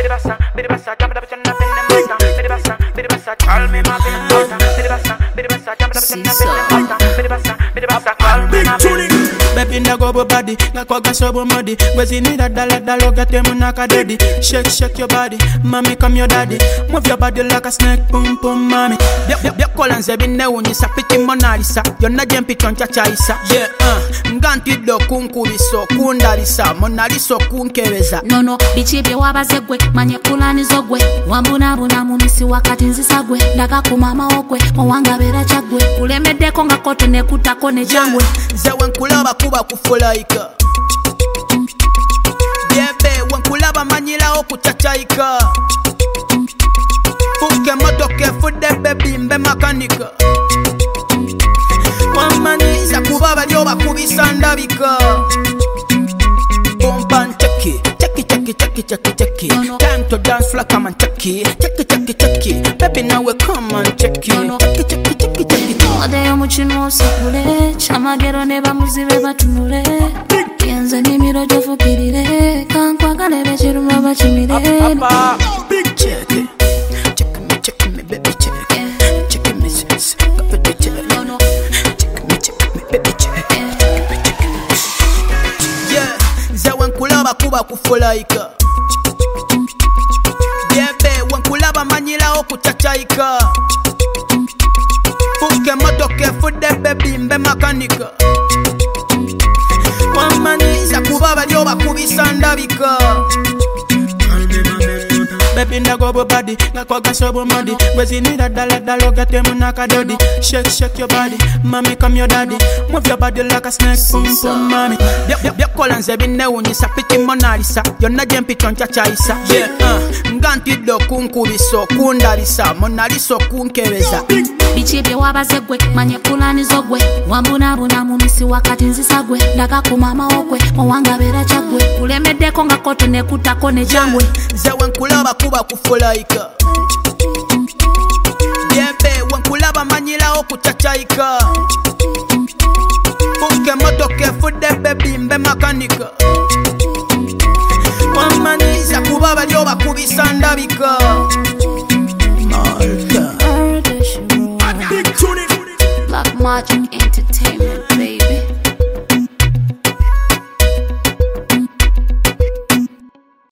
Baby na go body, na koga sobo muddy. Wezi ni da dalo gate munaka daddy. Shake your body, mommy come your daddy. Move your body like a snake, boom boom mommy. Bia kolanze bine unyi sapiti monalisa. Yona jempi choncha chaisa. Yeah, nganti do kunkuliso, kundalisa, monaliso kunkeweza. No, bichibye wabazegwe, manye kulani zogwe. Wambuna mumisi wakati nzisagwe. Daga kumama okwe, mwanga bera chagwe. Kulemede konga kote ne kutako ne jangwe. Zewe nkulaba kuba kufulaika. Yebe wankulaba manyila okuchachaika. Fuke motoke fude baby mbe makanika. Wamaniza kubaba lyoba kubisandabika. Bomban cheki. Time to dance like I'm on cheki. Cheki. Baby now we come on cheki. Cheki. Ode omuchino osakule. Chamagero ne bamuzibe batunule. Yenze ni mirojo fukirire. Kankwagale bechiruma bachimire. Big check. Check me baby check. Check me sis. Baby check. Check me baby check. Yeah, zewe nkulaba kuba kufulaika. Yebe wankulaba manyila okuchachaika. Fuke motoke fude baby mbe makanika. Wamaniza kubaba lyoba kubisandabika. Baby na go body, na koga sobo muddy. Wezi ni da dalo gate munaka daddy. Shake your body, mommy come your daddy. Move your body like a snake, boom boom mommy. Bia kolanze bine unyi sapiti monalisa. Yona jempi choncha chaisa. Yeah, nganti do kunkuliso, kundalisa, monaliso kunkeweza. Bichibye wabazegwe, manye kulani zogwe. Wambuna mumisi wakati nzisagwe. Daga kumama okwe, mwanga bera chagwe. Kulemede konga kote ne kutako ne jangwe. Zewe nkulaba kuba kufulaika. Yebe wankulaba manyila okuchachaika. Fuke motoke fude baby mbe makanika. Wamaniza kubaba lyoba kubisandabika.